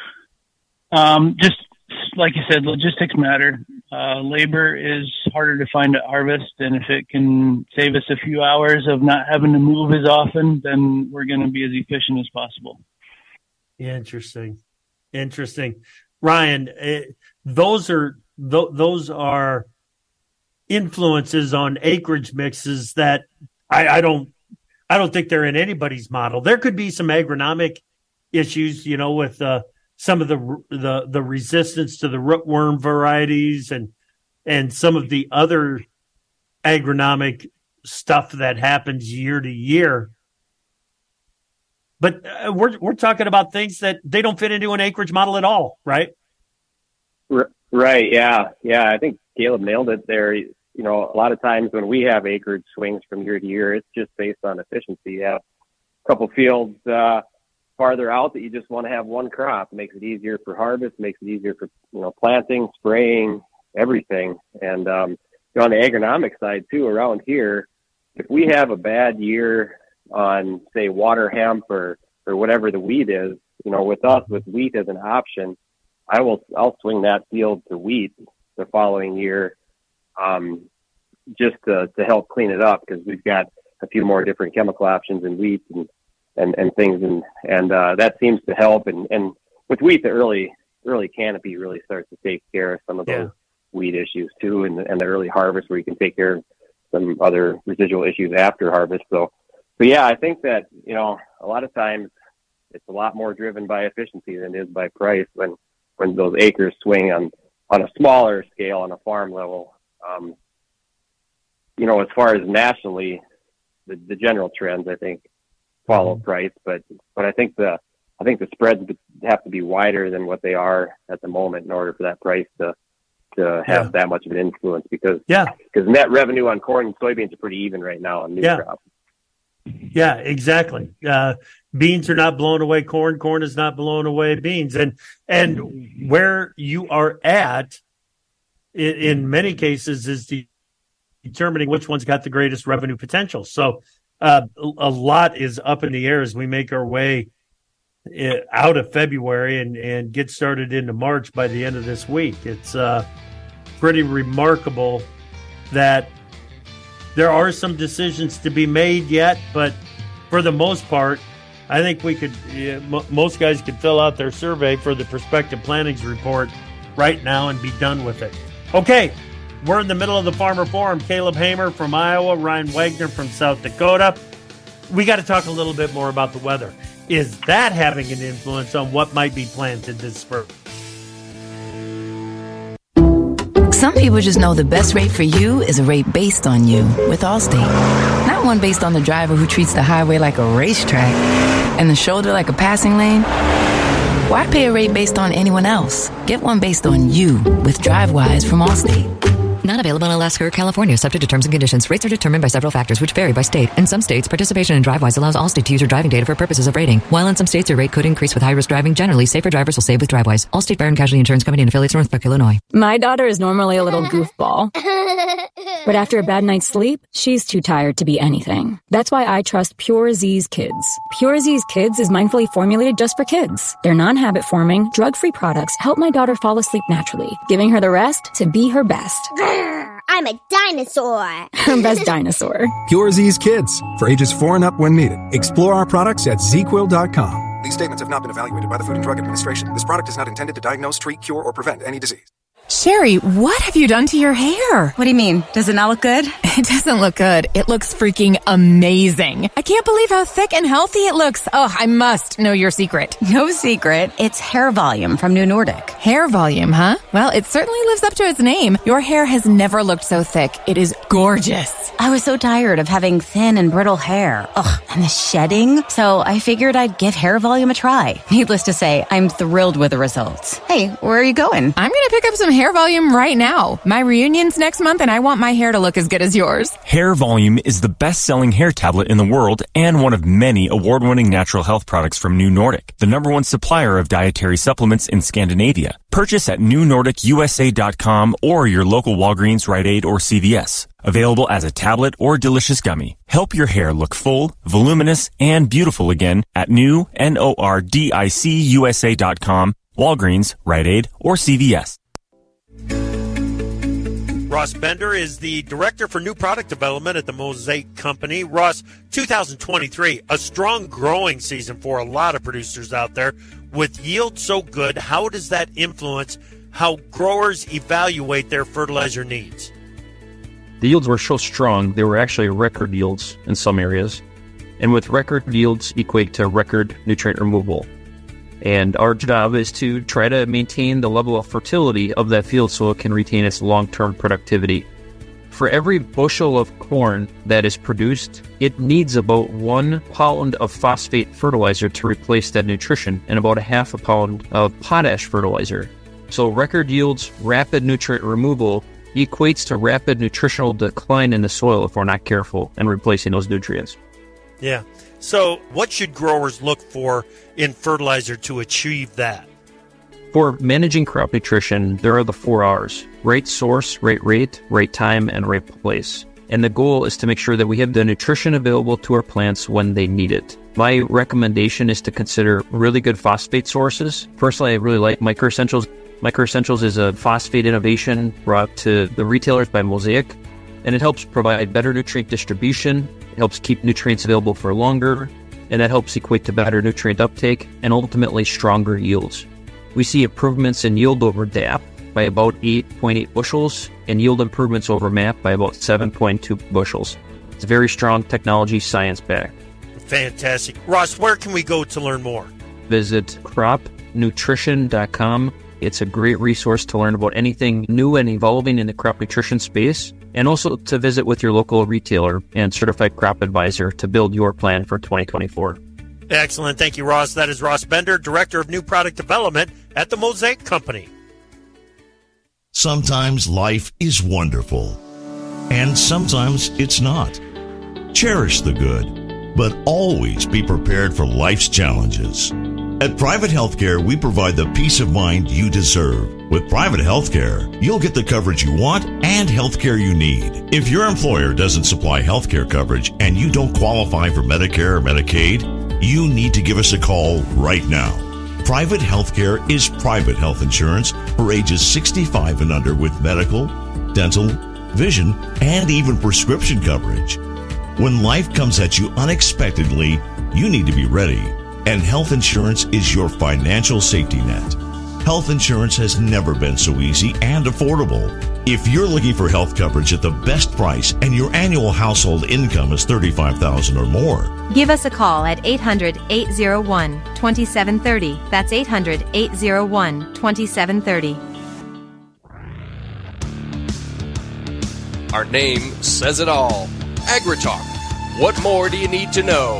just like you said, logistics matter. Labor is harder to find at harvest, and if it can save us a few hours of not having to move as often, then we're going to be as efficient as possible. Interesting. Ryan, those are influences on acreage mixes that I don't think they're in anybody's model. There could be some agronomic issues, with some of the resistance to the rootworm varieties and some of the other agronomic stuff that happens year to year. But we're talking about things that they don't fit into an acreage model at all, right? Right. Yeah. I think Caleb nailed it there. A lot of times when we have acreage swings from year to year, it's just based on efficiency. You have a couple fields farther out that you just want to have one crop. It makes it easier for harvest, makes it easier for planting, spraying, everything. And on the agronomic side too, around here, if we have a bad year on say water hemp or whatever the weed is, with us with wheat as an option, I'll swing that field to wheat the following year, just to help clean it up because we've got a few more different chemical options in wheat and things, and that seems to help. And with wheat, the early canopy really starts to take care of some of those weed issues too, and the early harvest where you can take care of some other residual issues after harvest. So yeah, I think that a lot of times it's a lot more driven by efficiency than it is by price when those acres swing on a smaller scale on a farm level. As far as nationally, the general trends I think follow price, but I think the spreads have to be wider than what they are at the moment in order for that price to to have that much of an influence because net revenue on corn and soybeans are pretty even right now on new crop. Yeah, exactly. Beans are not blowing away corn. Corn is not blowing away beans. And where you are at, in many cases, is determining which one's got the greatest revenue potential. So a lot is up in the air as we make our way out of February and get started into March by the end of this week. It's pretty remarkable that there are some decisions to be made yet, but for the most part, I think we could. Most guys could fill out their survey for the Prospective Plantings Report right now and be done with it. Okay, we're in the middle of the Farmer Forum. Caleb Hamer from Iowa, Ryan Wagner from South Dakota. We got to talk a little bit more about the weather. Is that having an influence on what might be planted this spring? Some people just know the best rate for you is a rate based on you with Allstate. Not one based on the driver who treats the highway like a racetrack and the shoulder like a passing lane. Why pay a rate based on anyone else? Get one based on you with DriveWise from Allstate. Not available in Alaska or California, subject to terms and conditions. Rates are determined by several factors, which vary by state. In some states, participation in DriveWise allows Allstate to use your driving data for purposes of rating. While in some states, your rate could increase with high-risk driving. Generally, safer drivers will save with DriveWise. Allstate Fire and Casualty Insurance Company and affiliates, Northbrook, Illinois. My daughter is normally a little goofball, but after a bad night's sleep, she's too tired to be anything. That's why I trust Pure Z's Kids. Pure Z's Kids is mindfully formulated just for kids. Their non-habit forming, drug-free products help my daughter fall asleep naturally, giving her the rest to be her best. I'm a dinosaur. Her best dinosaur. Pure Z's Kids, for ages 4 and up when needed. Explore our products at ZQuil.com. These statements have not been evaluated by the Food and Drug Administration. This product is not intended to diagnose, treat, cure, or prevent any disease. Sherry, what have you done to your hair? What do you mean? Does it not look good? It doesn't look good. It looks freaking amazing. I can't believe how thick and healthy it looks. Oh, I must know your secret. No secret. It's hair volume from New Nordic. Hair volume, huh? Well, it certainly lives up to its name. Your hair has never looked so thick. It is gorgeous. I was so tired of having thin and brittle hair. Ugh, and the shedding. So I figured I'd give hair volume a try. Needless to say, I'm thrilled with the results. Hey, where are you going? I'm going to pick up some hair volume right now. My reunion's next month and I want my hair to look as good as yours. Hair Volume is the best-selling hair tablet in the world and one of many award-winning natural health products from New Nordic, the #1 supplier of dietary supplements in Scandinavia. Purchase at newnordicusa.com or your local Walgreens, Rite Aid, or CVS. Available as a tablet or delicious gummy. Help your hair look full, voluminous, and beautiful again at nordicUSA.com, Walgreens, Rite Aid, or CVS. Ross Bender is the Director for New Product Development at the Mosaic Company. Ross, 2023, a strong growing season for a lot of producers out there. With yield so good, how does that influence how growers evaluate their fertilizer needs? The yields were so strong, they were actually record yields in some areas. And with record yields equate to record nutrient removal. And our job is to try to maintain the level of fertility of that field so it can retain its long-term productivity. For every bushel of corn that is produced, it needs about 1 pound of phosphate fertilizer to replace that nutrition and about a half a pound of potash fertilizer. So record yields, rapid nutrient removal equates to rapid nutritional decline in the soil if we're not careful and replacing those nutrients. Yeah. So what should growers look for in fertilizer to achieve that? For managing crop nutrition, there are the 4 R's: right source, right rate, right time, and right place. And the goal is to make sure that we have the nutrition available to our plants when they need it. My recommendation is to consider really good phosphate sources. Personally, I really like Micro Essentials. Micro Essentials is a phosphate innovation brought to the retailers by Mosaic, and it helps provide better nutrient distribution. It helps keep nutrients available for longer, and that helps equate to better nutrient uptake and ultimately stronger yields. We see improvements in yield over DAP by about 8.8 bushels and yield improvements over MAP by about 7.2 bushels. It's very strong technology, science-backed. Fantastic. Ross, where can we go to learn more? Visit cropnutrition.com. It's a great resource to learn about anything new and evolving in the crop nutrition space, and also to visit with your local retailer and certified crop advisor to build your plan for 2024. Excellent. Thank you, Ross. That is Ross Bender, Director of New Product Development at the Mosaic Company. Sometimes life is wonderful, and sometimes it's not. Cherish the good, but always be prepared for life's challenges. At Private Healthcare, we provide the peace of mind you deserve. With Private Healthcare, you'll get the coverage you want and healthcare you need. If your employer doesn't supply healthcare coverage and you don't qualify for Medicare or Medicaid, you need to give us a call right now. Private Healthcare is private health insurance for ages 65 and under with medical, dental, vision, and even prescription coverage. When life comes at you unexpectedly, you need to be ready. And health insurance is your financial safety net. Health insurance has never been so easy and affordable. If you're looking for health coverage at the best price and your annual household income is $35,000 or more, give us a call at 800-801-2730. That's 800-801-2730. Our name says it all. AgriTalk. What more do you need to know?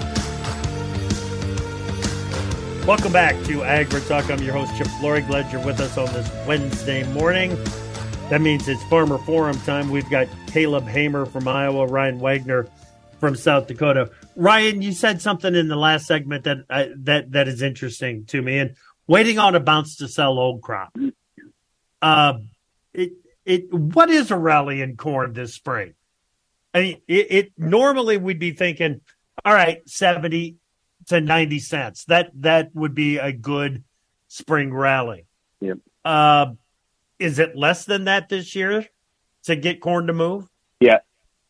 Welcome back to AgriTalk. I'm your host, Chip Flory. Glad you're with us on this Wednesday morning. That means it's Farmer Forum time. We've got Caleb Hamer from Iowa, Ryan Wagner from South Dakota. Ryan, you said something in the last segment that is interesting to me. And waiting on a bounce to sell old crop. What is a rally in corn this spring? I mean, it normally we'd be thinking, all right, 70 to 90 cents. That would be a good spring rally. Yep. Is it less than that this year to get corn to move? Yeah.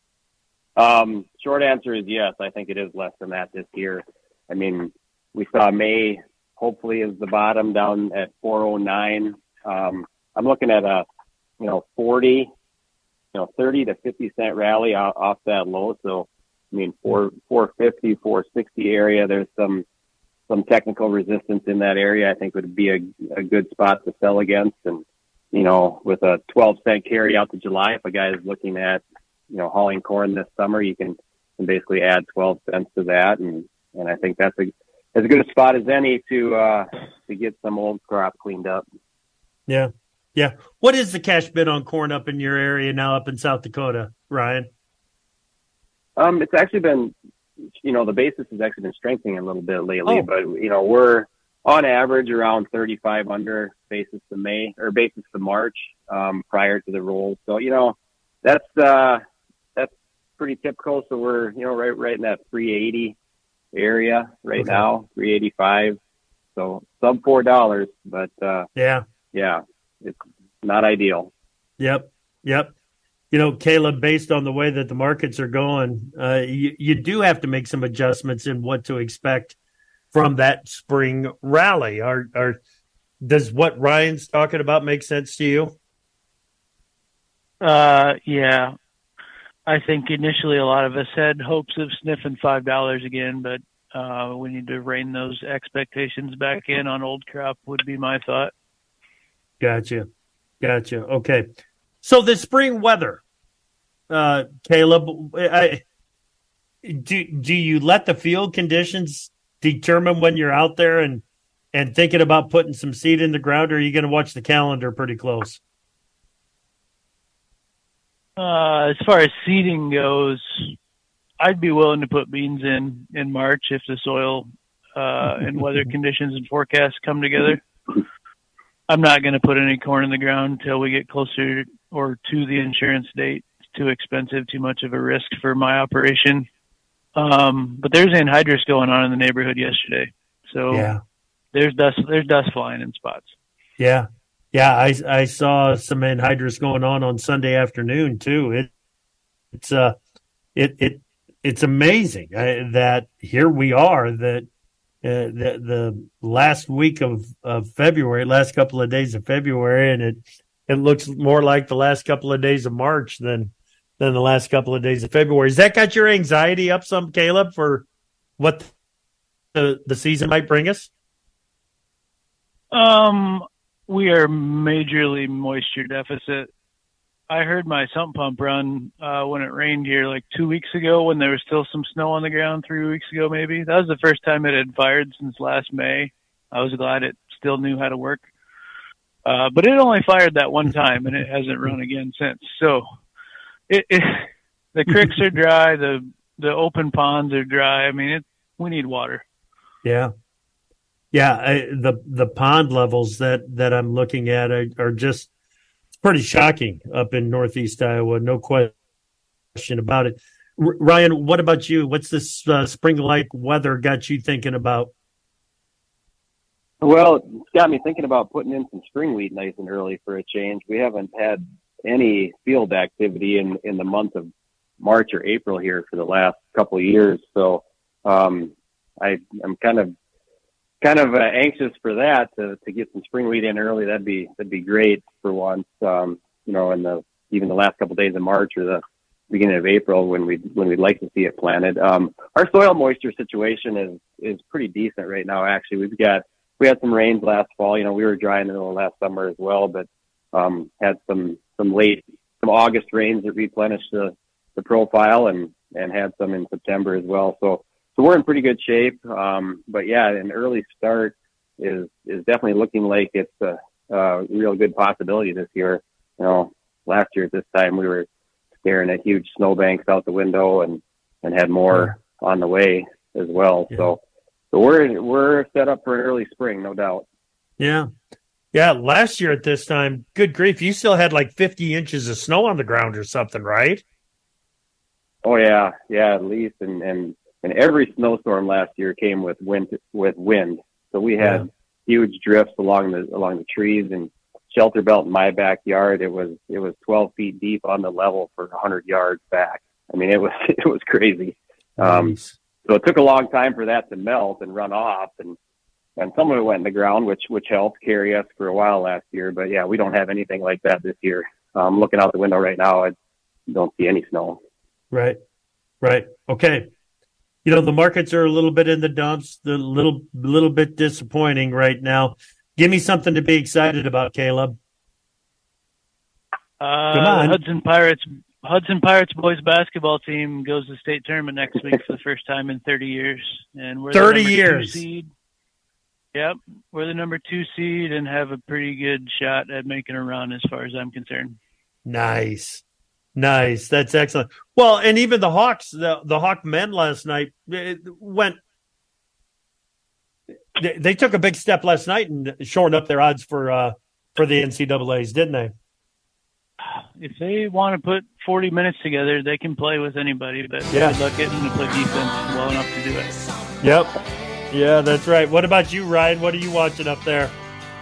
Short answer is yes. I think it is less than that this year. I mean, we saw May hopefully is the bottom down at 409. I'm looking at a 30 to 50 cent rally off that low. So, I mean, 450, 460 area, there's some technical resistance in that area. I think would be a good spot to sell against. And, with a 12-cent carry out to July, if a guy is looking at, hauling corn this summer, you can basically add 12 cents to that. And I think that's as good a spot as any to get some old crop cleaned up. Yeah. Yeah. What is the cash bid on corn up in your area now up in South Dakota, Ryan? It's actually been, the basis has actually been strengthening a little bit lately, but, we're on average around 35 under basis to May or basis to March, prior to the roll. So, that's pretty typical. So we're, right in that 380 area right now, 385. So sub $4, but, yeah, it's not ideal. Yep. Caleb, based on the way that the markets are going, you do have to make some adjustments in what to expect from that spring rally. Does what Ryan's talking about make sense to you? Yeah. I think initially a lot of us had hopes of sniffing $5 again, but we need to rein those expectations back in on old crop would be my thought. Gotcha. Okay. So the spring weather, Caleb, do you let the field conditions determine when you're out there and thinking about putting some seed in the ground, or are you going to watch the calendar pretty close? As far as seeding goes, I'd be willing to put beans in March if the soil and weather conditions and forecasts come together. I'm not going to put any corn in the ground until we get closer or to the insurance date. It's too expensive, too much of a risk for my operation. But there's anhydrous going on in the neighborhood yesterday. So there's dust flying in spots. Yeah. I saw some anhydrous going on Sunday afternoon too. It's amazing that here we are that the last week of February, last couple of days of February, and it looks more like the last couple of days of March than the last couple of days of February. Has that got your anxiety up some, Caleb, for what the season might bring us? We are majorly moisture deficit. I heard my sump pump run when it rained here like 2 weeks ago when there was still some snow on the ground 3 weeks ago maybe. That was the first time it had fired since last May. I was glad it still knew how to work. But it only fired that one time, and it hasn't run again since. So the creeks are dry, the open ponds are dry. I mean, we need water. Yeah. Yeah, the pond levels that I'm looking at are just pretty shocking up in Northeast Iowa. No question about it. Ryan, what about you? What's this spring-like weather got you thinking about? Well, it's got me thinking about putting in some spring wheat nice and early for a change. We haven't had any field activity in the month of March or April here for the last couple of years, so I'm kind of anxious for that to get some spring wheat in early. That'd be great for once. In even the last couple of days of March or the beginning of April when we'd like to see it planted. Our soil moisture situation is pretty decent right now. Actually, we had some rains last fall. We were dry in the last summer as well, but had some August rains that replenished the profile and had some in September as well. So we're in pretty good shape. But yeah, an early start is definitely looking like it's a real good possibility this year. Last year at this time we were staring at huge snowbanks out the window and had more on the way as well. Yeah. So we're set up for an early spring, no doubt. Yeah. Yeah. Last year at this time, good grief, you still had like 50 inches of snow on the ground or something, right? Oh yeah. Yeah, at least. And every snowstorm last year came with wind. So we had huge drifts along the trees and shelter belt in my backyard. It was 12 feet deep on the level for 100 yards back. I mean, it was crazy. Nice. So it took a long time for that to melt and run off, and some of it went in the ground, which helped carry us for a while last year. But yeah, we don't have anything like that this year. Looking out the window right now, I don't see any snow. Right. Okay. The markets are a little bit in the dumps, a little bit disappointing right now. Give me something to be excited about, Caleb. Come on. Hudson Pirates boys basketball team goes to state tournament next week for the first time in 30 years. And we're 30 years. 2 seed. Yep. We're the number 2 seed and have a pretty good shot at making a run as far as I'm concerned. Nice. That's excellent. Well, and even the Hawks, the Hawk men last night they took a big step last night and shoring up their odds for the NCAAs, didn't they? If they want to put 40 minutes together, they can play with anybody, but good luck getting them to play defense well enough to do it. Yep. Yeah, that's right. What about you, Ryan? What are you watching up there?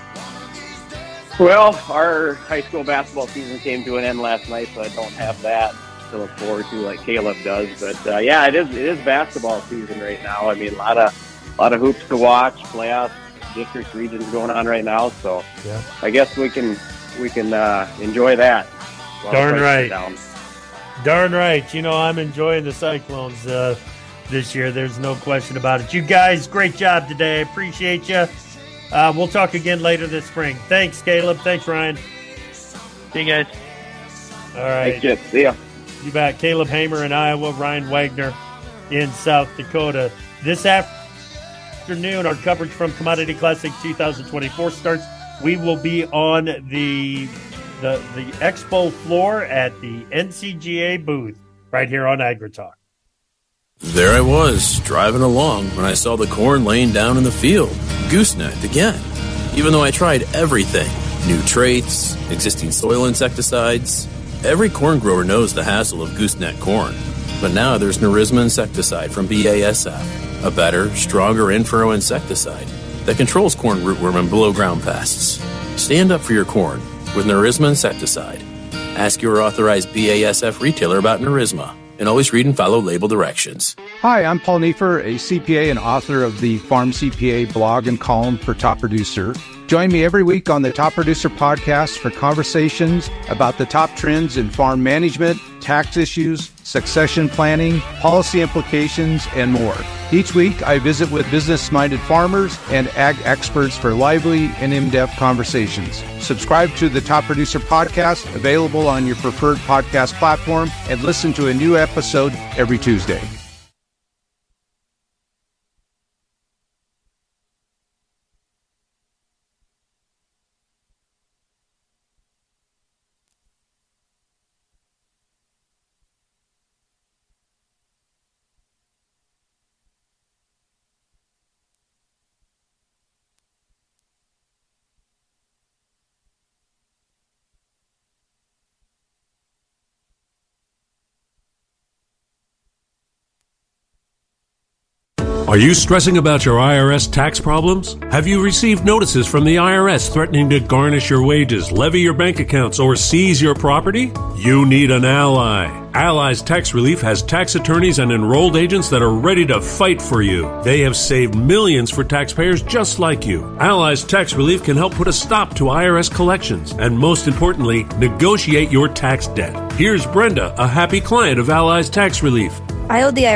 Well, our high school basketball season came to an end last night, so I don't have that to look forward to like Caleb does. But yeah, it is basketball season right now. I mean, a lot of hoops to watch, playoffs, district regions going on right now. So yeah. I guess we can enjoy that. Darn right. Darn right. I'm enjoying the Cyclones this year. There's no question about it. You guys, great job today. I appreciate you. We'll talk again later this spring. Thanks, Caleb. Thanks, Ryan. See you guys. All right. Thanks, Chip. See ya. You bet. Caleb Hamer in Iowa, Ryan Wagner in South Dakota. This afternoon, our coverage from Commodity Classic 2024 starts. We will be on the expo floor at the NCGA booth right here on AgriTalk. There I was, driving along when I saw the corn laying down in the field. Goosenecked again. Even though I tried everything, new traits, existing soil insecticides, every corn grower knows the hassle of gooseneck corn. But now there's Nerisma insecticide from BASF, a better, stronger in-furrow insecticide that controls corn rootworm and below-ground pests. Stand up for your corn with Nerisma insecticide. Ask your authorized BASF retailer about Nerisma, and always read and follow label directions. Hi, I'm Paul Neefer, a CPA and author of the Farm CPA blog and column for Top Producer. Join me every week on the Top Producer podcast for conversations about the top trends in farm management, tax issues, succession planning, policy implications, and more. Each week, I visit with business-minded farmers and ag experts for lively and in-depth conversations. Subscribe to the Top Producer podcast, available on your preferred podcast platform, and listen to a new episode every Tuesday. Are you stressing about your IRS tax problems? Have you received notices from the IRS threatening to garnish your wages, levy your bank accounts, or seize your property? You need an ally. Allies Tax Relief has tax attorneys and enrolled agents that are ready to fight for you. They have saved millions for taxpayers just like you. Allies Tax Relief can help put a stop to IRS collections and, most importantly, negotiate your tax debt. Here's Brenda, a happy client of Allies Tax Relief. I owed the